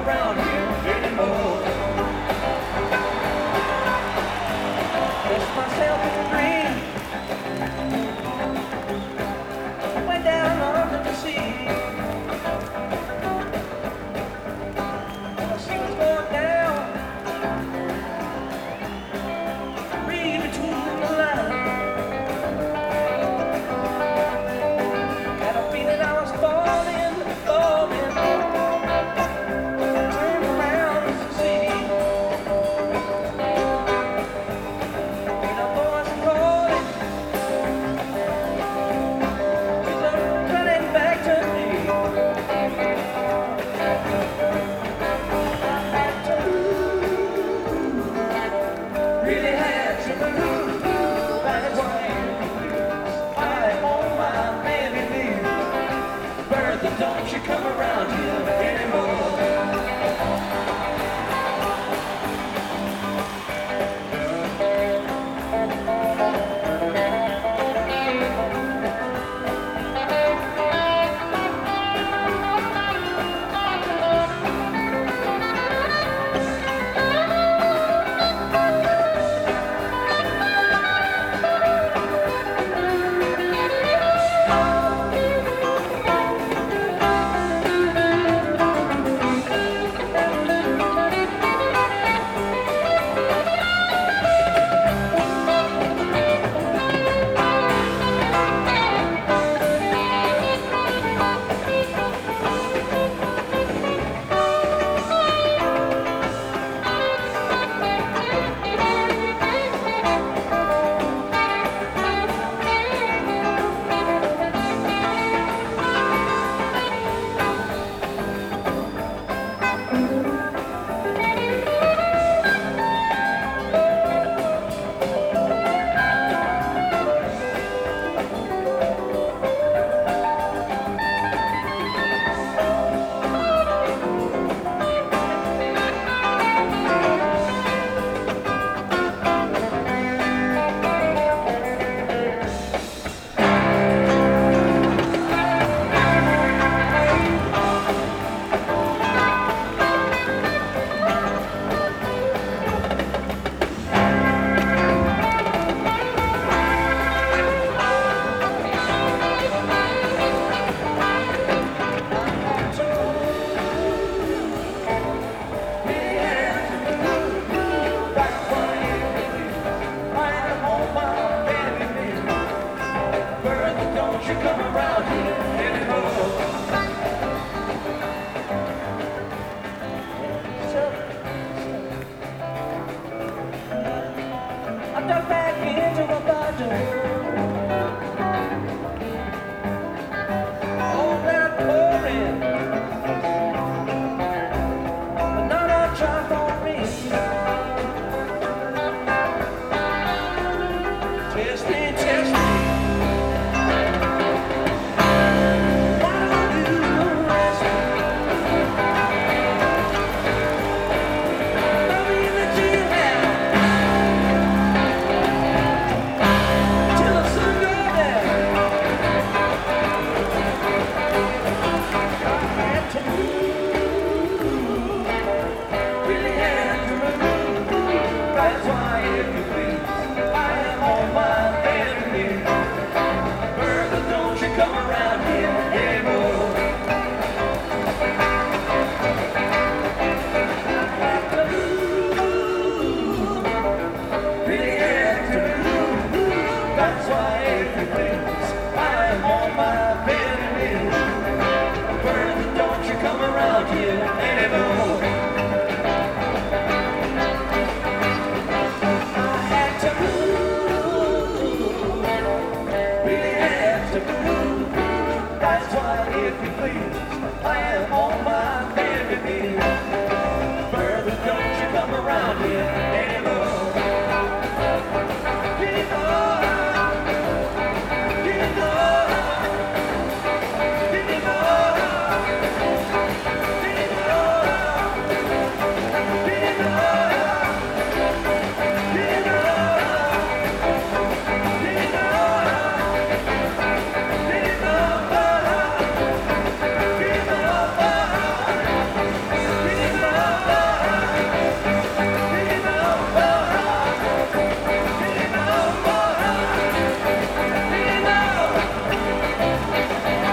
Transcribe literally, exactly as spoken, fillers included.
around here anymore. Lost myself in a dream. Went down under the sea. The sea was going down. Read between the lines. Had a feeling I was falling, falling. Turned around to see. And a voice calling. Running back to me. I had to really had to move. That's why I'm on my baby leave. Bertha, don't you come around here anymore. Don't you come around here anymore. So, I dug back into my bottle. All that pouring, but none of try for me. Test me, test me. That's why, if you please, I am on my bed knee. Bertha, don't you come around here anymore. Really had to move. That's why, if you please, I am on my bed knee. Bertha, don't you come around here anymore.